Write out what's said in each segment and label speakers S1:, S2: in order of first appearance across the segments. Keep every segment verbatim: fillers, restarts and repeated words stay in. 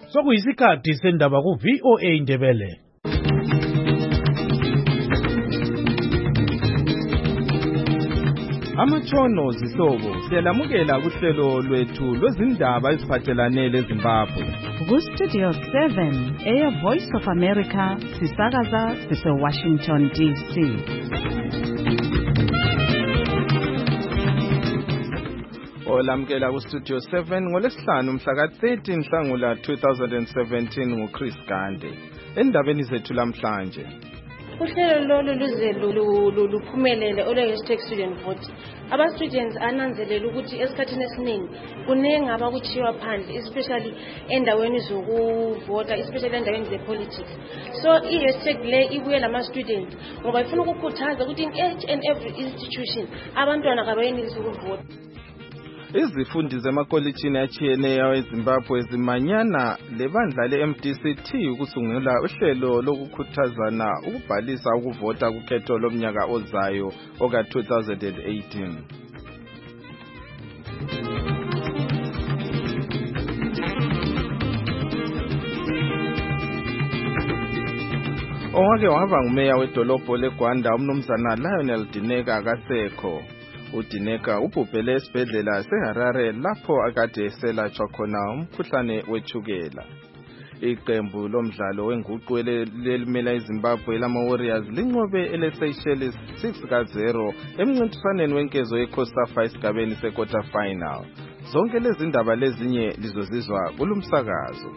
S1: Sokuyisikhathi sendaba ku V O A Indebele.
S2: Amatshono zihlobo siyalamukela kuhlelo lwethu lwezindaba eziphathelane leZimbabwe.
S3: Ku Studio seven, Air Voice of America, sisakaza sise Washington D C.
S2: Olamukela ku Studio seven ngolesihlanu mhla ka thirty Nhlangula two thousand seventeen nguChris Gande. Endabeni zethu lamhlanje.
S4: Uhlelo lolu luze luphumelele ole hashtag student vote. Aba students ananzelela ukuthi esikhathini esiningi kuningi abakuchiwa phandle, especially endaweni zokuvota, especially endaweni zepolitics. So I hashtag le ibuye lama students ngoba ifuna ukukhuthaza ukuthi in each and every institution abantwana kabayenelisa ukuvota.
S2: Izifundi zemakolitshini atshiyeneyo eZimbabwe zimanyana lebandla le-M D C T ukusungula uhlelo lokukhuthazana ukubhalisa ukuvota kukhetho lomnyaka ozayo oka two thousand eighteen. Owake waba ngumeya wedolobho leGwanda umnumzana Lionel Dineka akasekho. uDineka ubhubhele esibhedlela seHarare lapho akade eselatshwa khona umkhuhlane wethukela. Iqembu lomdlalo wenguqu elimela iZimbabwe lama Warriors linqobe eleSeychelles six ka zero emncintiswaneni wenkezo yeCOSAFA esigabeni sequarter final. Zonke lezi ndaba lezinye lizozizwa kulumsakazo.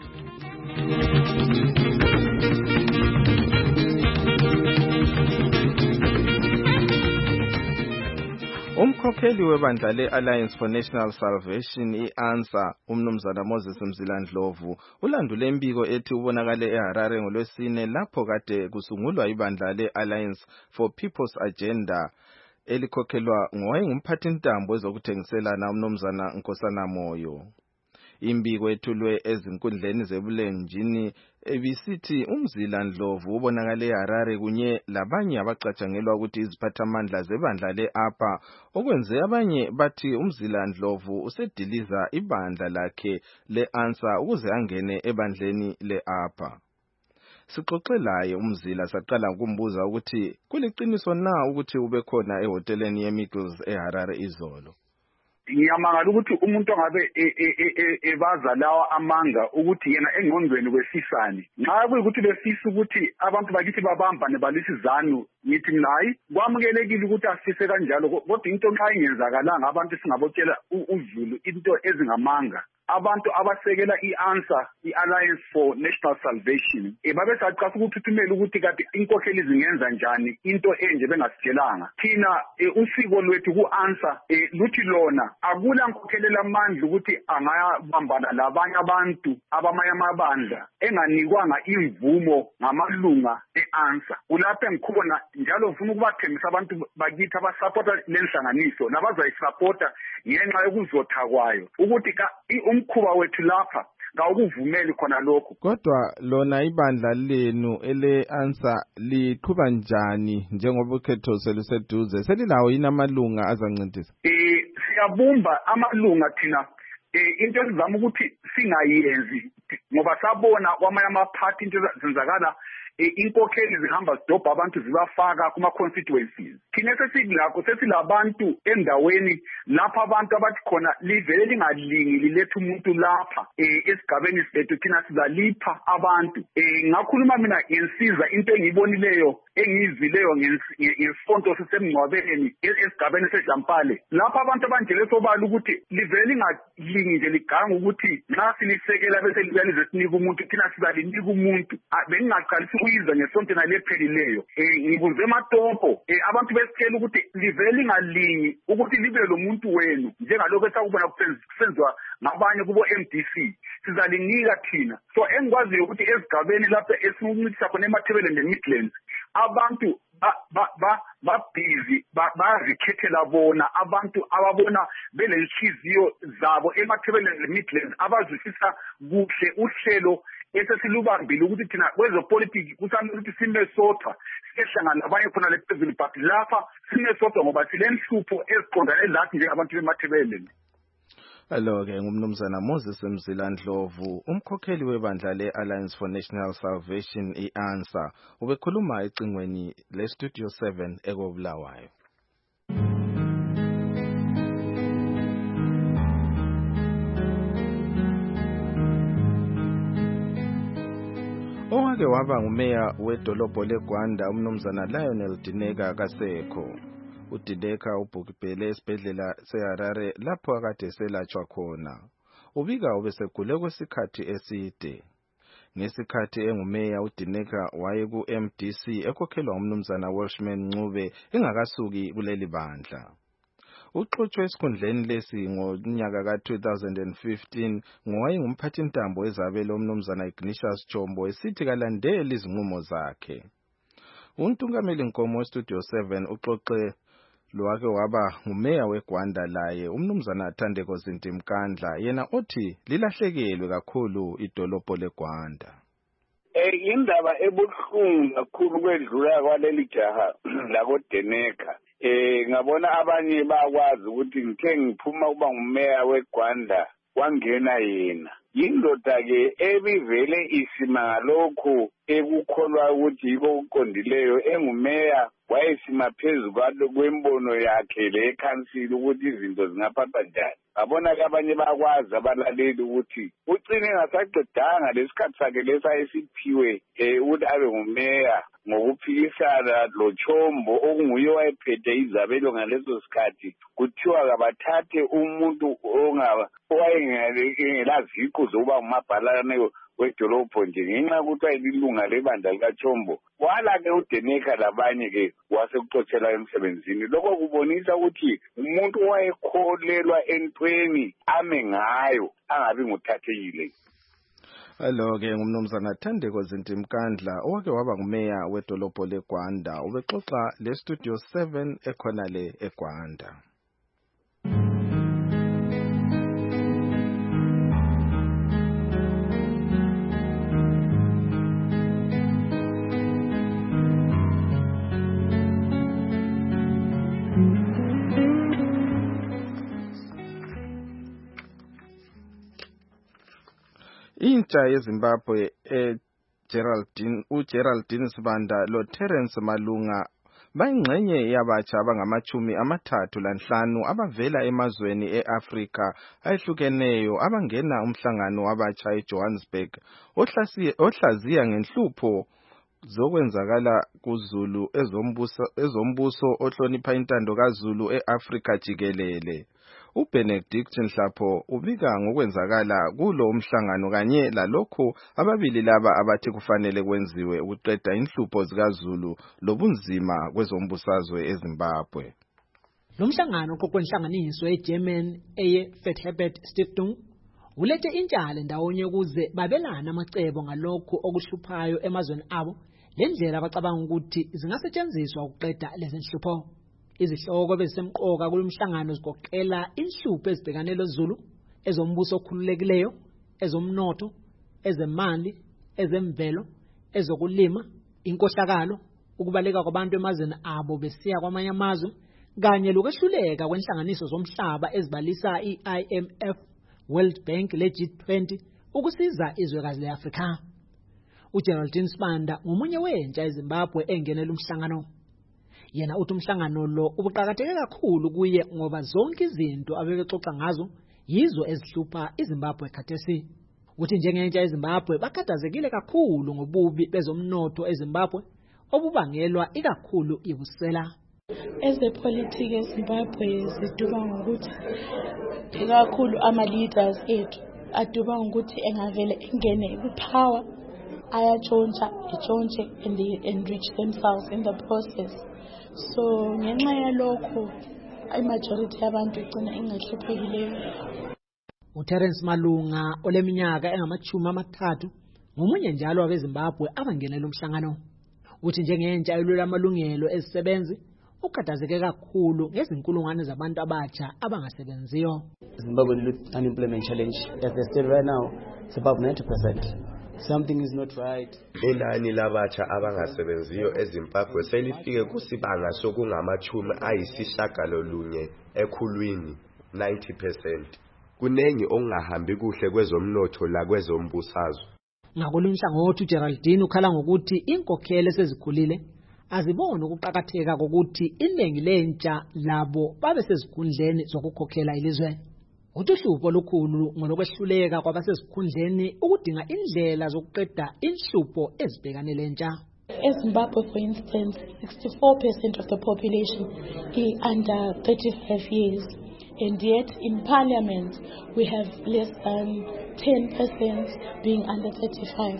S2: Umkhokheli webandla le-Alliance for National Salvation i-ANSA umnumzana Moses Mzilandlovu ulandule imbiko ethi ubonakale eHarare ngolwesine lapho kade kusungulwa ibandla le-Alliance for People's Agenda elikhokhelwa ngowayengumphathintambo ezokuthengiselana umnumzana Nkosana Moyo. Imbiko ethulwe ezinkundleni zebulenjini ebisithi uMzilandlovu ubonakale eHarare kunye labanye abacatshangelwa ukuthi iziphathamandla zebandla le-APA okwenze abanye bathi uMzilandlovu usediliza ibandla lakhe le-ANSA ukuze angene ebandleni le-APA. Sixoxelaye uMzila saqala ukumbuza ukuthi kuliqiniso na ukuthi ube khona ehoteleni yeMiggles eHarare izolo.
S5: Ngiyamangala ukuthi umuntu ongabe ebaza lawa amanga ukuthi yena engqondweni kwesisani nxa kuyikuthi befisa ukuthi abantu bakithi babambane balisizanu ngithi nayi kwamukelekile ukuthi asifise kanjalo kodwa into nxa ingenzakalanga abantu singabotshela uZulu into ezingamanga. Abantu abasekela i-ANSA i-Alliance for National Salvation babe saqasa ukuthuthumela ukuthi kade inkokheli zingenza njani into enje bengasitshelanga. Thina usiko lwethu ku-ANSA luthi lona akula nkokhelela amandla ukuthi angabambana labanye abantu abamanye amabandla enganikwanga imvumo ngamalunga e-ANSA. Kulapho engikhona njalo ngifuna ukubathembisa abantu bakithi abasupporta lenhlanganiso nabazayisupporta ngenxa yokuzotha kwayo ukuthi umkhuba wethu lapha ngawukuvumeli khona lokho.
S2: Kodwa lona ibandla lenu ele-ANSA liqhuba njani njengoba ukhetho seluseduze? Selilawo yini amalunga azancedisa?
S5: Eh siyabumba amalunga thina into esizama ukuthi singayenzi ngoba sabona kwamanye amaphathi into zenzakala inkokheli zihamba zidobha abantu zibafaka kuma constituencies. Thina sesilakho sesilabantu endaweni lapha abantu abathi khona livele lingalingi lilethe umuntu lapha esigabeni sethu thina sizalipha abantu. Ngakhuluma mina ngensiza into engiyibonileyo engizwileyo ngesonto sisemngcwabeni esigabeni seJampale lapha abantu abanjele sobala ukuthi livele lingalingi nje liganga ukuthi nxa silisekela bese libalize sinika umuntu thina sizalinika umuntu. Bengingaqalisa kuyiza ngesonto nalephelileyo ngibuze ematopo abantu besitshela ukuthi livele lingalingi ukuthi libe lo muntu wenu njengalokho esakubona kusenziwa ngabanye kubo M D C sizalinika thina. So engikwaziyo ukuthi esigabeni lapha esincitisa khona eMathebeleni neMidlands abantu ba ba ba busy bazikhethela bona abantu ababona belenhliziyo zabo eMathebeleni neMidlands abazwisisa kuhle uhlelo esesilubambile ukuthi thina kwezopolitiki kusamele ukuthi sime sodwa sihlangana nabanye khona lephezulu but lapha sime sodwa ngoba silenhlupho eziqondane lathi njengabantu beMathebeleni.
S2: Alo-ke ngumnumzana Moses Mzilandlovu, umkhokheli webandla le-Alliance for National Salvation i-ANSA, ubekhuluma ecingweni le-Studio seven ekobulawayo. Owake waba ngumeya wedolobho leGwanda umnumzana Lionel Dineka kasekho. UDineka ubhubhele esibhedlela seHarare lapho akade selatshwa khona. Ubika ubesegule kwesikhathi eside. Ngesikhathi engumeya uDineka waye ku M D C ekhokhelwa umnumzana Welshman Ncube engakasuki kuleli bandla. Uxoxwe esikhundleni lesi ngonyaka ka two thousand fifteen ngowayengumphathintambo wezabelo umnumzana Ignatius Chombo esithi kalandeli izinqumo zakhe. Untungameli Nkomo weStudio seven uxoxe lwake waba ngumeya weGwanda laye umnumzana Thandeko Zintimkandla yena othi lilahlekelwe kakhulu idolobho leGwanda.
S6: Eh indaba ebuhlungu kakhulu kwedlula kwaleli jaha lakoDineka. Eh ngabona abanye bakwazi ukuthi ngithe ngiphuma kuba ngumeya weGwanda wangena yena. Yindoda ke ebivele isima ngalokho ekukholwa ukuthi yiko uqondileyo engumeya wayesima phezulu kwembono yakhe le council ukuthi izinto zingaphathwa njani. Ngabona ke abanye bakwazi abalaleli ukuthi ucine ngasaqedanga lesikhathi sakhe lesayesiphiwe eh ukuthi abe ngumeya ngokuphikisana lo Chombo okunguye wayephethe izabelo ngaleso sikhathi kuthiwa kabathathe umuntu ongaba owayengelaziqu zokuba ngumabhalane wedolobho nje ngenxa ukuthi ayilunga lebandla likaChombo. Wala ke uDineka labanye ke wasekuxotshelwa emsebenzini. Lokho kubonisa ukuthi umuntu owayekholelwa entweni ame ngayo angabi nguthathekile.
S2: Alo-ke ngumnumzana Thandeko Zintimkandla owake waba ngumeya wedolobho leGwanda ubexoxa le-Studio seven ekhona le eGwanda. Intsha yeZimbabwe eGeraldine uGeraldine Sibanda lo Terence Malunga bayingxenye yabatsha abangamachumi amathathu lanhlanu abavela emazweni eAfrika ayehlukeneyo abangena umhlangano wabatsha eJohannesburg ohlaziya ngenhlupho zokwenzakala kuZulu ezombuso ezombuso ohlonipha intando kaZulu eAfrika jikelele. uBenedict Nhlapho ubika ngokwenzakala kulo umhlangano kanye lalokho ababili laba abathi kufanele kwenziwe ukuqeda inhlupho zikaZulu lobunzima kwezombusazwe eZimbabwe.
S7: Lo mhlangano kokwenhlanganiso eGerman eye Fethebert Stiftung ulethe intshale ndawonye ukuze babelana amacebo ngalokho okuhluphayo emazweni abo lendlela abacabanga ukuthi zingasetshenziswa ukuqeda lezi nhlupho. Izihloko bezisemqoka kulomhlangano zigoqela inhlupho ezibhekane loZulu, ezombuso okhululekileyo, ezomnotho, ezemali, ezemvelo, ezokulima, inkohlakalo, ukubaleka kwabantu emazweni abo besiya kwamanye amazwe, kanye lokwehluleka kwenhlanganiso zomhlaba ezibalisa i-I M F, World Bank le G twenty ukusiza izwekazi leAfrika. uGeraldine Sibanda ngomunye wentsha eZimbabwe engenela umhlangano. Yena uthi umhlangano lo ubuqhakatheke kakhulu kuye ngoba zonke izinto abebexoxa ngazo yizo ezihlupha iZimbabwe khathesi. Uthi njengentsha eZimbabwe bakhathazekile kakhulu ngobubi bezomnotho eZimbabwe obubangelwa ikakhulu ibusela.
S8: Ezepolitiki eZimbabwe ziduba ngokuthi kakhulu ama leaders ethu aduba ngokuthi engavele ingene kupower ayatshontsha etshontshe and they enrich themselves in the process. So ngenxa yalokho imajority yabantu igcina ingahluphekile.
S7: uTerence Malunga oleminyaka engamachumi amathathu ngomunye njalo wabeZimbabwe abangenela umhlangano. Uthi njengentsha elwela amalungelo ezisebenzi ukhathazeke kakhulu ngezinkulungwane zabantu abatsha abangasebenziyo.
S9: Zimbabwe youth unemployment challenge as they stand right now it's above ninety percent. Something is not right.
S10: Inani labatsha abangasebenziyo eZimbabwe selifike kusibanga sokungamachumi ayisishagalolunye ekhulwini ninety percent. kunengi ongahambi kuhle kwezomnotho la kwezombusazwe.
S7: Ngakolunye uhlangothi uGeraldine ukhala ngokuthi inkokhelo esezikhulile azibona ukuqhakatheka kokuthi iningi lentsha labo babe sezikhundleni zokukhokhela ilizwe. Uhlupho olukhulu ngolokwehluleka kwabasesikhundleni ukudinga indlela zokuqeda inhlupho ezibhekane lentsha.
S8: eZimbabwe, for instance, sixty-four percent of the population is under thirty-five years. And yet in parliament, we have less than ten percent being under thirty-five.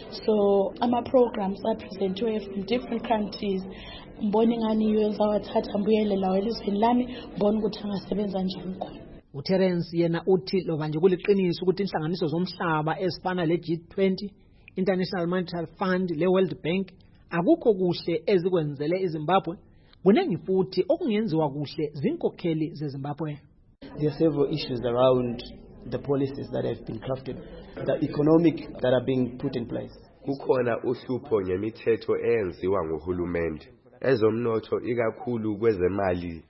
S8: So our programs are presented from different countries. Mboni ngani yenza wathatha mbuyelela welizweni lami mbona ukuthi angasebenza njani khona.
S7: uTerence yena uthi loba nje kuliqiniso ukuthi inhlanganiso zomhlaba ezifana le G twenty, International Monetary Fund, le World Bank akukho kuhle ezikwenzele iZimbabwe, kunengi futhi okungenziwa kuhle zinkokheli zeZimbabwe.
S9: There are several issues around the policies that have been crafted, the economic that are being put in place.
S10: Kukhona uhlupho ngemithetho eyenziwa nguhulumende ezomnotho ikakhulu kwezemali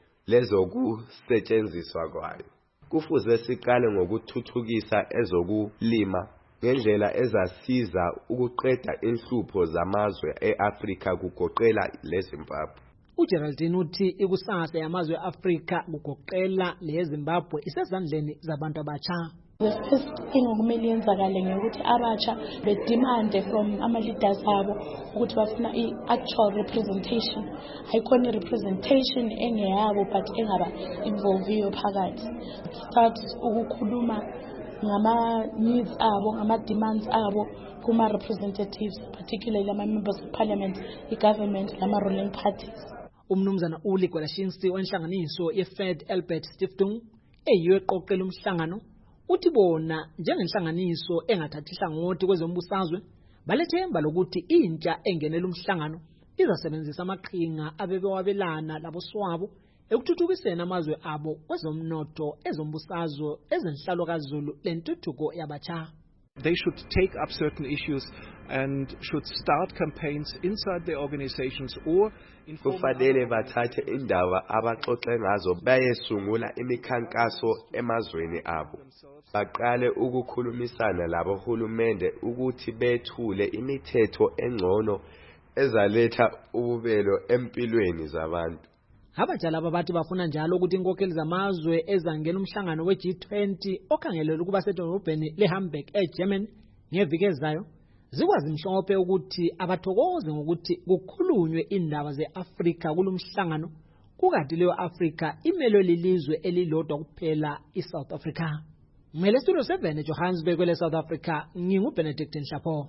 S10: lezokusetshenziswa kwayo. Kufuze siqale ngokuthuthukisa ezokulima ngendlela ezasiza ukuqeda inhlupho zamazwe eAfrika kugoqela leZimbabwe.
S7: uGeraldine uthi ikusasa yamazwe eAfrika kugoqela leZimbabwe isezandleni zabantu abatsha.
S8: The first thing okumele yenzakale ngokuthi abatsha be demand from ama leaders abo ukuthi bafuna i-actual representation. Hayikhona representation engeyabo but engaba involve phakathi. Start ukukhuluma ngama needs abo, ngama demands abo kuma representatives, particularly ama members of parliament, the government, nama ruling parties.
S7: Umnumzana Uli Gwelashinski wenhlanganiso yeFed Albert Stiftung eyiyo eqoqela umhlangano uthi bona njengenhlanganiso engathathi hlangothi kwezombusazwe balethemba lokuthi intsha engenela umhlangano izasebenzisa amaqhinga abebewabelana labo swabo ekuthuthukiseni amazwe abo kwezomnotho ezombusazwe ezenhlalo kaZulu lentuthuko yabatsha.
S11: They should take up certain issues and should start campaigns inside their organizations or
S10: kufanele bathathe indaba abaxoxe ngazo bayesungula imikhankaso emazweni abo. Baqale ukukhulumisana labo hulumende ukuthi bethule imithetho engcono ezaletha ububelo empilweni zabantu.
S7: Abatsha laba bathi bafuna njalo ukuthi inkokheli zamazwe ezangena umhlangano we G twenty okhangelelwe ukuba sedolobheni leHamburg eGermany ngeviki ezayo zikwazi mhlophe ukuthi abathokoze ngokuthi kukhulunywe indaba zeAfrika kulumhlangano kukanti leyo Afrika imelo lilizwe elilodwa kuphela iSouth Africa. Ngele Studio seven eJohannesburg kwele South Africa nginguBenedict Nshapo.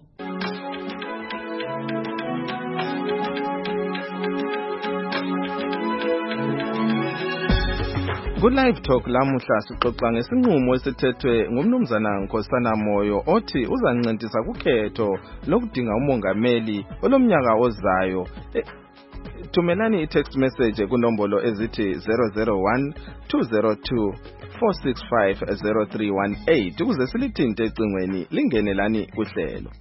S2: Ku-Live Talk lamuhla sixoxa ngesinqumo esithethwe ngumnumzana Nkosana Moyo othi uzancintisa kukhetho lokudinga umongameli olomnyaka ozayo. E, thumelani i-text message kunombolo ezithi zero zero one two zero two four six five zero three one eight ukuze silithinte ecingweni lingenelani kuhlelo.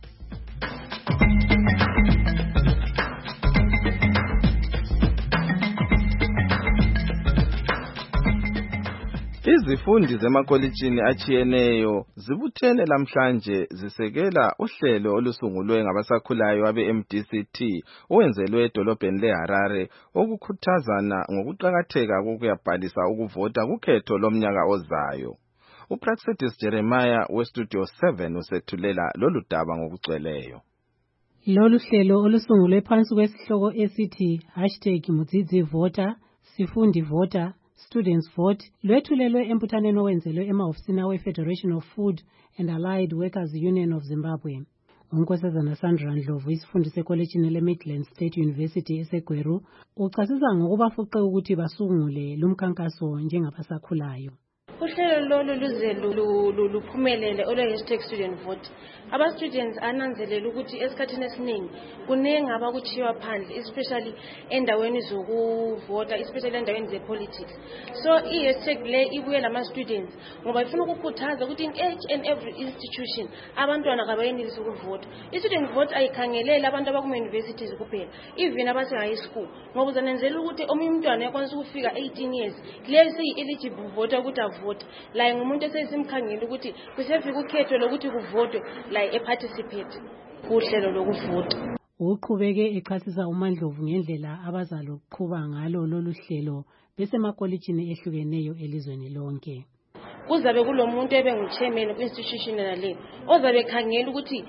S2: Izifundi zemakolitshini achiyeneyo zibuthene lamhlanje zisekela uhlelo olusungulwe ngabasakhulayo abe-M D C T owenzelwe edolobheni leHarare okukhuthazana ngokuqhakatheka kokuyabhalisa ukuvota kukhetho lomnyaka ozayo. uPraxedis Jeremiah weStudio seven usethulela lolu daba ngokugcweleyo.
S12: Lolu hlelo olusungulwe phansi kwesihloko esithi hashtag Mudzidzi Voter, Sifundi Voter, Students Vote lwethulelwe emputhaneni owenzelwe emahofisini we-Federation of Food and Allied Workers Union of Zimbabwe. Unkosazana Sandra Ndlovu isifundi sekolejini le-Midland State University eseGweru uchasisa ngokubafuqe ukuthi basungule lumkhankaso njengabasakhulayo.
S4: Uhlelo lolu luze luphumelele ole hashtag student vote. Aba students ananzelela ukuthi esikhathini esiningi kunengi abakuchiwa phandle, especially endaweni zokuvota, especially endaweni zepolitics. So I hashtag le ibuye lama students ngoba ifuna ukukhuthaza ukuthi in each and every institution abantwana kabayenelisa ukuvota. I-student vote ayikhangeleli abantu abakuma universities kuphela, even abase high school. Ngoba uzanenzela ukuthi omunye umntwana yakwanisa ukufika eighteen years, le seyi eligible voter ukuthi avota. ukuvota la ngumuntu esesimkhangela ukuthi kusefika ukhetho lokuthi kuvotwe la eparticipate kuhlelo lokuvota.
S12: Uqhubeke echasisa uMandlovu ngendlela abazaloqhuba ngalo lolu hlelo besemakolitshini ehlukeneyo elizweni lonke.
S4: Kuzabe kulomuntu ebengu-chairman ku-institution nale ozabe khangela ukuthi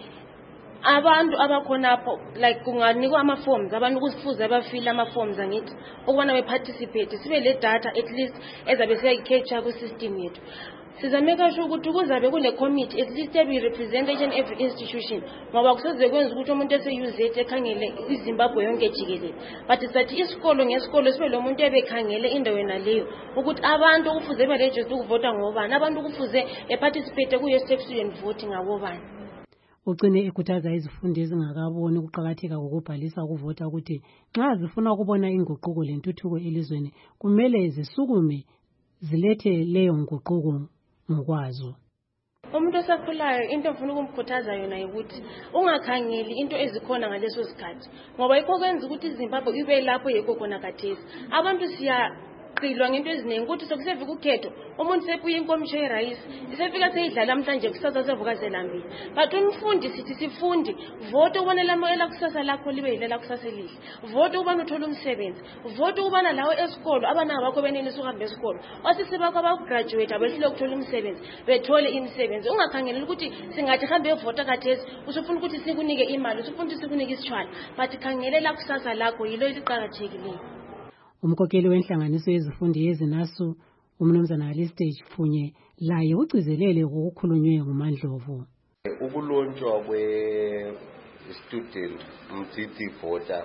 S4: abantu abakhonapho like kunganikwa ama-forms abantu kusifuze abafile ama-forms angithi ukubona beparticipate sibe le data at least ezabe siyayicapture ku-system yethu. Sizameka sure ukuthi kuzabe kune committee at least every representation every institution ngoba kusoze kwenza ukuthi umuntu ese-U Z ekhangele iZimbabwe yonke jikelele but sathi isikolo ngesikolo sibe lo muntu ebekhangele indawo naleyo ukuthi abantu kufuze beregister ukuvota ngobani abantu kufuze beparticipate ku-Hashtag student vote ngabobani.
S12: Ugcine ekhuthaza izifundi ezingakaboni ukuqakatheka kokubhalisa ukuvota ukuthi nxa zifuna ukubona inguquko lentuthuko elizweni kumele zisukume zilethe leyo nguquko ngokwazo.
S4: Umuntu osakhulayo into ofuna ukumkhuthaza yona ukuthi ungakhangeli into ezikhona ngaleso sikhathi ngoba ikho kwenza ukuthi iZimbabwe ibe lapho yekho khona kathesi. Abantu siya qilwa ngento eziningi ukuthi sokusefika ukhetho umuntu sepuye inkomsho yerayisi isefika seyidlala namhlanje kusasa sevuka selambile but umfundi sithi sifundi vote ubone lamela kusasa lakho libe yilela kusasa elihle vote ubani uthola umsebenzi vote ubana lawo esikolo abana bakho benini suhambe esikolo osisi bakho abagraduate abehlile ukuthola umsebenzi bethole imisebenzi ungakhangelela ukuthi singathi hambe evota kathesi usufuna ukuthi sikunike imali usufuna ukuthi sikunike isitshwala but khangelela kusasa lakho yilo eliqhakathekileyo.
S12: Umkhokheli wenhlanganiso yezifundi yeZinasu umnumzana Alistage Pfunye laye ugcizelele ukukhulunywe nguMandlovu.
S10: Ukulonjwa kwe student mthithi voter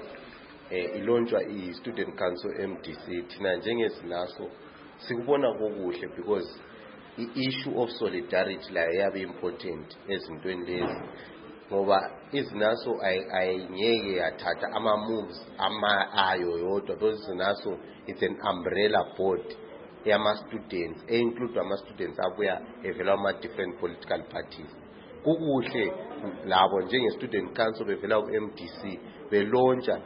S10: eh ilonjwa i student council M D C thina njengeZinasu sikubona kokuhle because i issue of solidarity la yabe important ezintweni lezi ngoba iZinasu ayingeke yathatha ama moves ama ayo yodwa because iZinasu it's an umbrella board yama students e include ama students abuya evela ama different political parties. Kukuhle labo njenge student council bevela ku M D C belontsha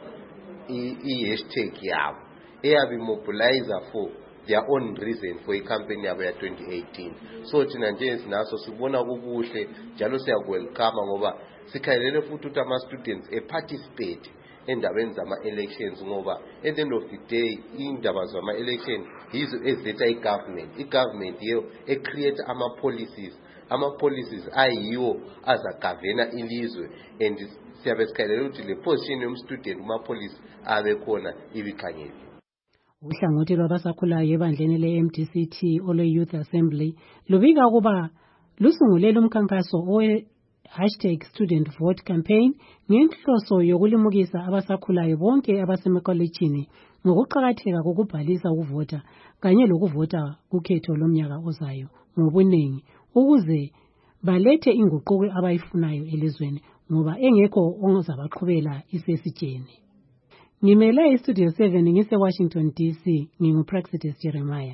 S10: i hashtag yabo eyabe mobilizer for their own reason for a campaign yabo ya twenty eighteen. So thina nje sinaso sibona kukuhle njalo siya welcome ngoba sikhalele futhi ukuthi ama students e participate endabeni zama elections ngoba at the end of the day indaba zama election yizo eziletha i government i government yiyo e create ama policies ama policies ayiwo azagavena ilizwe and siyabe sikhalele ukuthi le position yom student kuma police abe khona ibikhangele.
S12: Uhlangothi lwabasakhulayo ebandleni le-M D C T olwe Youth Assembly lubika ukuba lusungulele umkhankaso owe hashtag student vote campaign ngenhloso yokulimukisa abasakhulayo bonke abasemakolitshini ngokuqakatheka kokubhalisa ukuvota kanye lokuvota kukhetho lomnyaka ozayo ngobuningi ukuze balethe inguquko abayifunayo elizweni ngoba engekho ongazabaqhubela isesitsheni. Ngimela iStudio seven ngise Washington D C nginguPraxitis Jeremiah.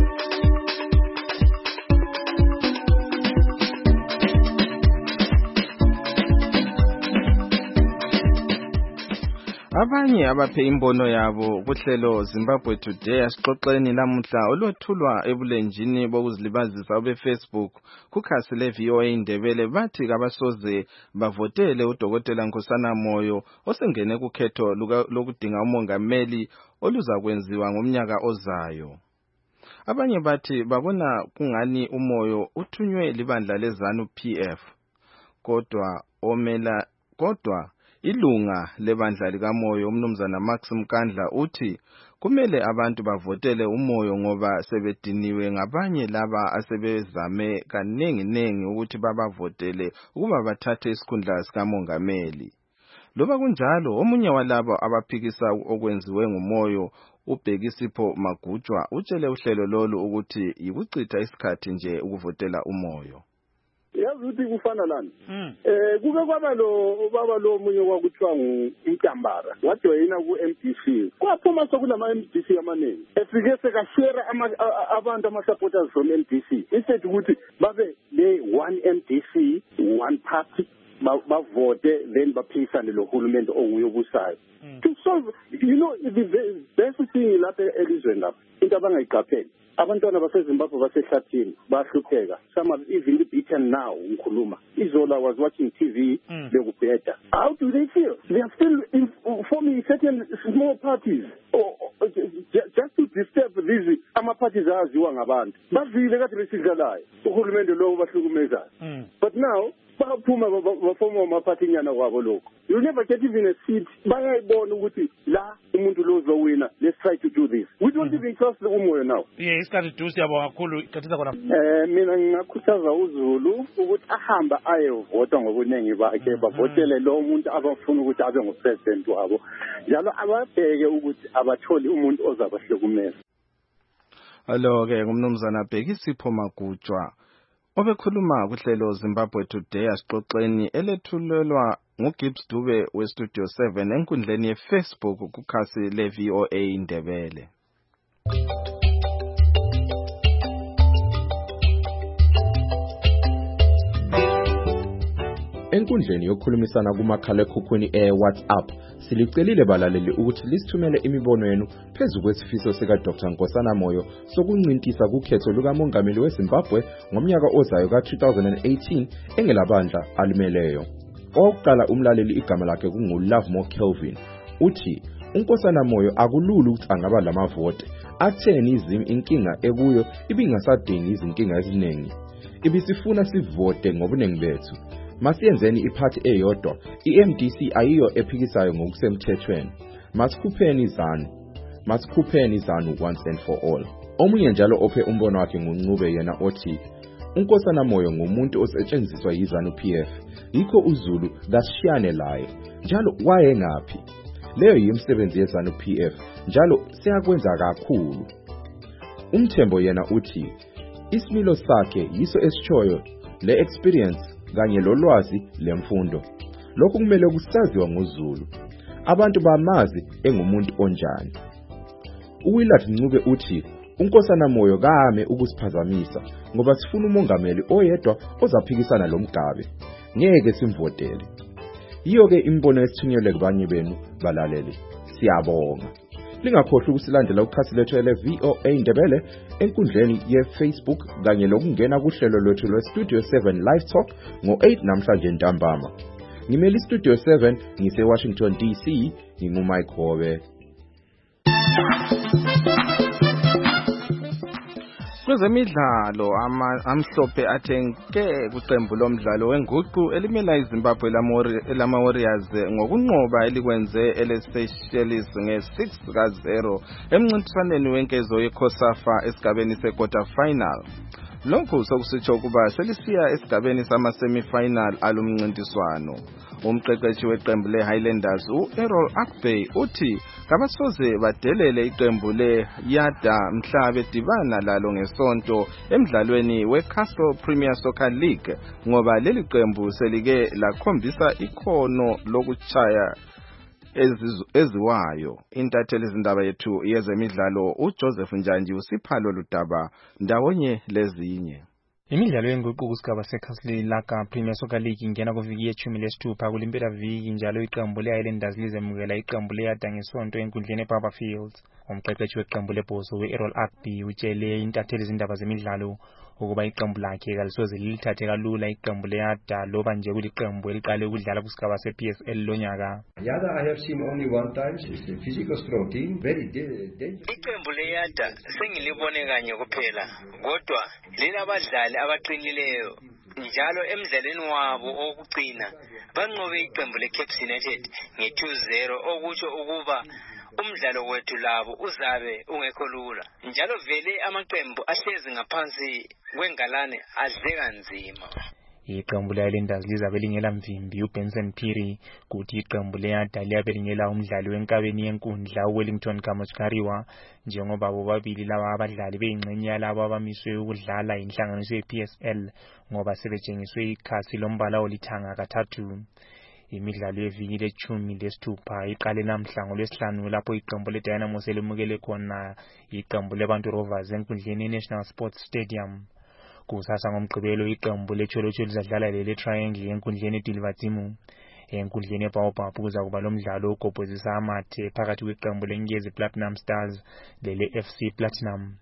S2: Abanye abaphe imbono yabo kuhlelo Zimbabwe Today asixoxeni namuhla olwethulwa ebulenjini bokuzilibazisa obe Facebook kukhasi le V O A Indebele bathi kabasoze bavotele uDokotela Nkosana Moyo osengene kukhetho lokudinga umongameli oluzakwenziwa ngomnyaka ozayo. Abanye bathi babona kungani uMoyo uthunywe libandla leZanu P F kodwa omela kodwa ilunga lebandla likaMoyo umnumzana Max Mkandla uthi kumele abantu bavotele uMoyo ngoba sebediniwe ngabanye laba asebezame kaningi nengi ukuthi babavotele ukuba bathathe isikhundla sikamongameli. Loba kunjalo omunye walabo abaphikisa okwenziwe nguMoyo uBhekisipho Magujwa utshele uhlelo lolu ukuthi yikuchitha isikhathi nje ukuvotela uMoyo.
S13: Yazi ukuthi kufana lana eh kube kwaba lo baba lo munye kwakuthiwa nguMtambara wajoyina ku M D C kwaphuma sokulama M D C amaningi efike sekashare abantu ama supporters from M D C instead ukuthi babe le one M D C one party bavote then baphisane lo hulumende onguyobusayo to solve you know the best thing lapha elizweni lapha into abangayiqapheli abantwana baseZimbabwe basehlathini bahlupheka. Some are even beaten now ngikhuluma. Izola was watching T V
S1: Mm.
S13: bekubheda. How do they feel? They are still in, forming certain small parties or, or just to disturb these ama-parties aziwa ngabantu. Bavile kade besidlalayo uhulumende lowo bahlukumezayo.
S1: Mm.
S13: But now baphuma bafoma amaphathinyana kwabo lokho. You never get even a seat. Bayayibona ukuthi la umuntu lo uzowina. Let's try to do this. We don't even trust the umoya now.
S1: Yeah, isikhathi dusi yabo kakhulu kathisa khona.
S13: Eh mina ngingakhuthaza uZulu ukuthi ahamba ayevota ngobuningi bakhe bavotele lo muntu abafuna ukuthi abe ngupresident wabo. Njalo ababheke ukuthi abatholi umuntu ozabahlukumeza.
S2: Allo ke ngumnumzana Bhekisipho Magutshwa obekhuluma kuhlelo Zimbabwe Today asixoxeni elethulelwa nguGibbs Dube weStudio seven enkundleni yeFacebook kukhasi leV O A Indebele.
S14: Enkundleni yokukhulumisana kumakhala ekhukhwini e-WhatsApp silicelile balaleli ukuthi lisithumele imibono yenu phezu kwesifiso sika Doctor Nkosana Moyo sokuncintisa kukhetho lukamongameli weZimbabwe ngomnyaka ozayo ka two thousand eighteen engelabandla alimeleyo. Oqala umlaleli igama lakhe kungu Lovemore Kelvin uthi uNkosana Moyo akulula ukuthi angaba lamavote atheni izimi inkinga ekuyo ibingasadingi izinkinga eziningi ibisifuna sivote ngobunengi bethu. Masiyenzeni iphathi eyodwa, i-M D C ayiyo ephikisayo ngokusemthethweni. Masikhupheni izanu. Masikhupheni izanu once and for all. Omunye njalo ophe umbono wakhe nguNcube yena othi uNkosana Moyo ngumuntu osetshenziswa yizanu P F. Yikho uZulu kasishiyane laye. Njalo waye ngaphi? Leyo yimsebenzi yezanu P F. Njalo siyakwenza kakhulu. Umthembo yena uthi isimilo sakhe yiso esitshoyo le experience kanye lolwazi lemfundo. Lokhu kumele kusaziwa ngoZulu. Abantu bamazi engumuntu onjani. uWillard Ncube uthi uNkosana Moyo kame ukusiphazamisa ngoba sifuna umongameli oyedwa ozaphikisana lomgabe. Ngeke simvotele. Iyo ke imbono esithunyelwe kubanye benu balaleli. Siyabonga. Lingakhohlwa ukusilandela ukhasi lethu le-V O A Indebele enkundleni yeFacebook kanye lokungena kuhlelo lwethu lweStudio seven Live Talk ngo eight namhlanje ntambama. Ngimeli Studio seven ngise Washington D C nginguMike Hobe.
S2: Kwezemidlalo amhlophe athenke kuqembu lomdlalo wenguqu elimela iZimbabwe lama Warriors ngokunqoba elikwenze eleSeychelles nge six ka zero emncintiswaneni wenkezo yeCOSAFA esigabeni sequarter final. Lokhu sokusitsho ukuba selisiya esigabeni sama semi-final alumncintiswano. Umqeqeshi weqembu leHighlanders uErrol Akbey uthi kabasoze badelele iqembu leYada mhla bedibana lalo ngesonto emidlalweni weCastle Premier Soccer League ngoba leli qembu selike lakhombisa ikhono lokuchaya eziwayo. Intatheli izindaba yethu yezemidlalo uJoseph Njanji usiphalo ludaba ndawonye lezinye.
S15: Imidlalo yenguquko kusigaba seCastle Laka Premier Soccer League ingena kuviki yeshumi lesithupha kulimpela viki njalo iqembu leHighlanders lizemukela iqembu leYada ngesonto enkundleni eBarber Fields. Umqeqeshi weqembu lebhoso uErrol Akbey utshele intatheli izindaba zemidlalo ukuba iqembu lakhe kalisoze lilithathe kalula iqembu leYada loba nje kuliqembu eliqale ukudlala kusigaba seP S L lonyaka.
S16: Yada I have seen only one time. It's a physical strong team, very dangerous.
S17: Iqembu leYada sengilibone kanye kuphela kodwa lilabadlali abaqinileyo njalo emidlalweni wabo okugcina banqobe iqembu leCape United nge two zero okutsho ukuba umdlalo wethu labo uzabe ungekho lula njalo vele amaqembu ahlezi ngaphansi kwengalane adle kanzima.
S15: Iqembu leHighlanders lizabe lingela mvimbi uBenson Phiri kuthi iqembu leYada liyabe lingela umdlali wenkabeni yenkundla uWellington Kamochikariwa njengoba bobabili laba abadlali beyingxenye labo abamiswe ukudlala inhlanganiso yeP S L ngoba sebejengiswe ikhasi lombala olithanga kathathu. Imidlalo yeviki lechumi lesithupha iqale namhla ngolwesihlanu lapho iqembu leDynamo selimukele khona iqembu leBantu Rovers enkundleni yeNational Sports Stadium. Kusasa ngomgqibelo iqembu leCholocho lizadlala lele Triangle enkundleni eDilivatimu. Enkundleni eBaobab kuza kuba lomdlalo ogobhozisa amathe phakathi kweqembu leNgezi Platinum Stars lele F C Platinum.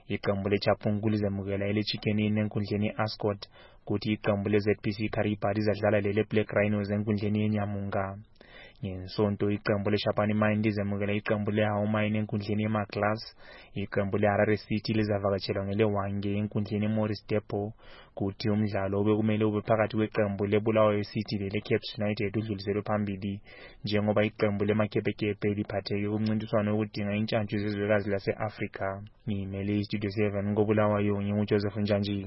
S15: Iqembu leChaphungu lizamukela eleChickenini enkundleni yeAscot kuthi iqembu leZ P C Kariba lizadlala lele Black Rhinos enkundleni yeNyamunga. Ngesonto iqembu leShapani Mine lizamukela iqembu leHaumine enkundleni yeMaglas. Iqembu leHarare City lizavakatshelwa ngeleWange enkundleni yeMorris Depot kuthi umdlalo obekumele ube phakathi kweqembu leBulawayo City leleCaps United udluliselwe phambili njengoba iqembu leMakepekepe liphatheke kumncintiswano wokudinga intshantshu zezwekazi lase-Afrika. Ngimele iStudio seven ngobulawayo nginguJoseph Njanji.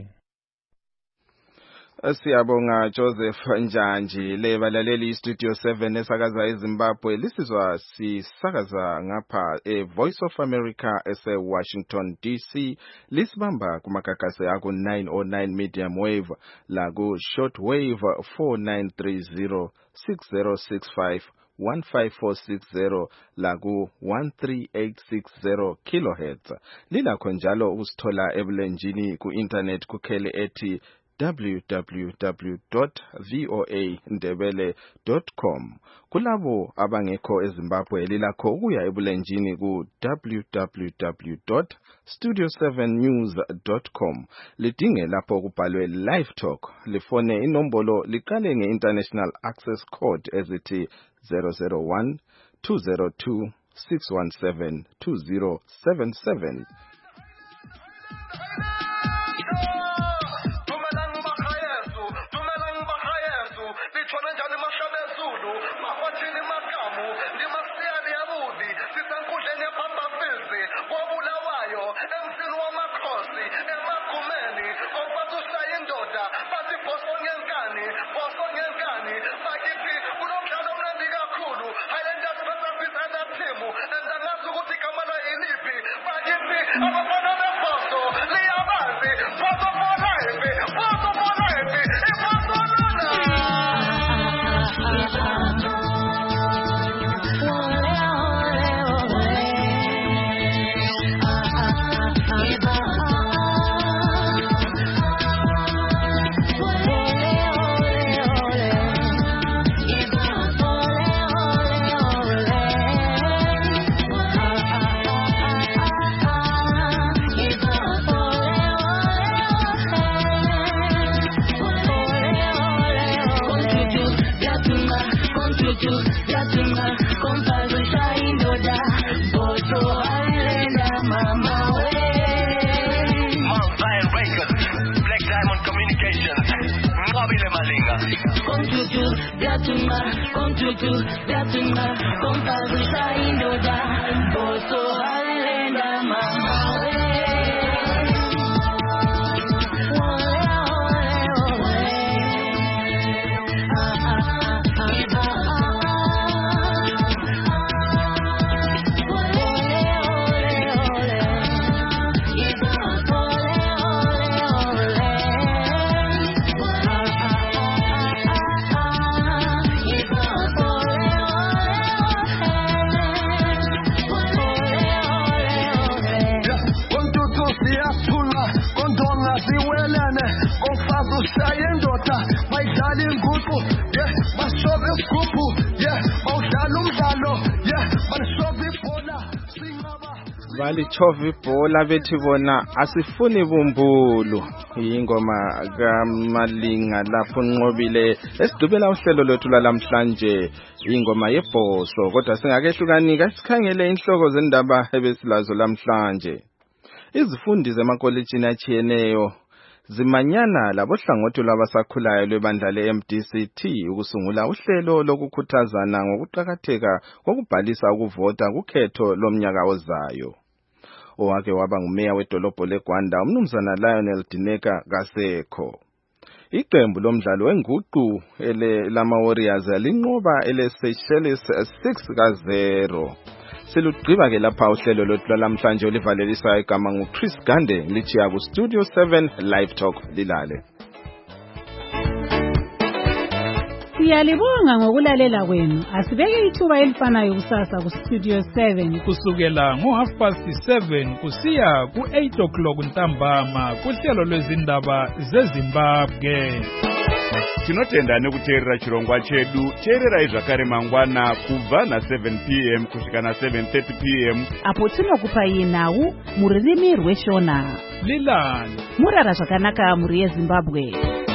S2: Siyabonga Joseph Njanji. Le balaleli iStudio seven esakaza eZimbabwe lisizwa sisakaza ngapha eVoice of America ese Washington D C, lisibamba kumakakase aku nine oh nine medium wave la ku short wave four nine three zero six zero six five one five four six zero la ku one three eight six zero kilohertz. Lilakho njalo usithola ebulenjini ku internet kukhele ethi w w w dot voa ndebele dot com. Kulabo abangekho eZimbabwe lilakho ukuya ebulenjini ku w w w dot studio seven news dot com. Lidinge lapho kubhalwe live talk, lifone inombolo liqale nge-international access code ezithi zero zero one two zero two six one seven two zero seven seven. Balichova ibhola bethi bona asifuni bumbulu. Ingoma kaMalinga lapho nqobile esidubela uhlelo lwethu lalamhlanje ingoma yebhoso, kodwa singakehlukanika sikhangele inhloko zendaba ebesilazo lamhlanje. Izifundi zemakolejini achiyeneyo zimanyana labohlangothi lwabasakhulayo lwebandla le-M D C T ukusungula uhlelo lokukhuthazana ngokuqhakatheka kokubhalisa ukuvota kukhetho lomnyaka ozayo. Owake waba ngumeya wedolobho leGwanda umnumzana Lionel Dineka kasekho. Iqembu lomdlalo wenguqu ele lama Warriors linqoba ele Seychelles six ka zero. Silugqiba ke lapha uhlelo lwethu lamhlanje olivalelisa igama nguChris Gande lichiya ku Studio seven Live Talk lilale.
S12: Siyalibonga ngokulalela kwenu. Asibeke ithuba elifanayo kusasa ku Studio seven
S18: kusukela ngo half past seven kusiya ku eight o'clock ntambama kuhlelo lwezindaba zeZimbabwe.
S19: tinotenda nekuteerera chirongwa chedu. Teererai zvakare mangwana kubva na seven p m kusvika na seven thirty p m
S3: apo tinokupai nhau mururimi rweshona.
S18: Lilani
S3: murara zvakanaka muri yeZimbabwe.